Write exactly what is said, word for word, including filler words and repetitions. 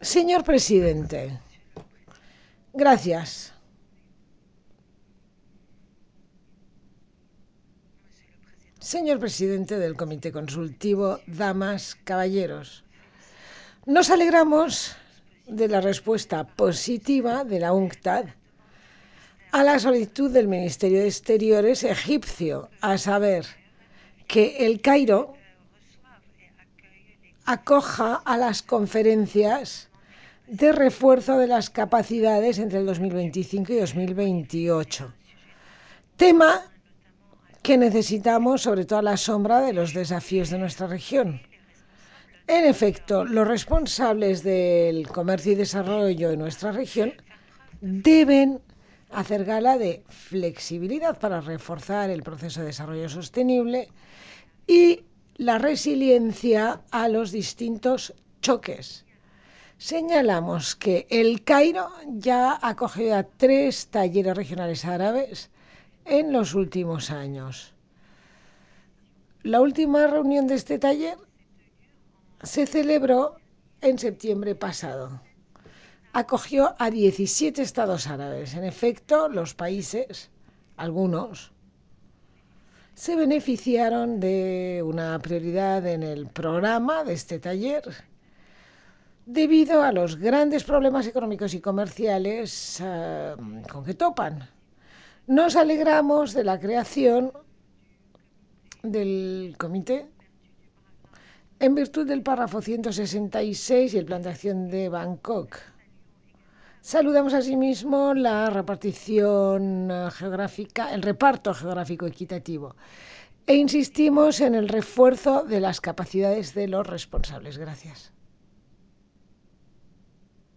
Señor presidente, gracias. Señor presidente del Comité Consultivo, damas, caballeros, nos alegramos de la respuesta positiva de la UNCTAD a la solicitud del Ministerio de Exteriores egipcio, a saber, que El Cairo acoja a las conferencias de refuerzo de las capacidades entre el dos mil veinticinco y dos mil veintiocho. Tema que necesitamos, sobre todo a la sombra de los desafíos de nuestra región. En efecto, los responsables del comercio y desarrollo en nuestra región deben hacer gala de flexibilidad para reforzar el proceso de desarrollo sostenible y la resiliencia a los distintos choques. Señalamos que El Cairo ya ha acogido a tres talleres regionales árabes en los últimos años. La última reunión de este taller se celebró en septiembre pasado. Acogió a diecisiete estados árabes. En efecto, los países, algunos, se beneficiaron de una prioridad en el programa de este taller debido a los grandes problemas económicos y comerciales uh, con que topan. Nos alegramos de la creación del comité en virtud del párrafo ciento sesenta y seis y el plan de acción de Bangkok. Saludamos asimismo la repartición geográfica, el reparto geográfico equitativo e insistimos en el refuerzo de las capacidades de los responsables. Gracias.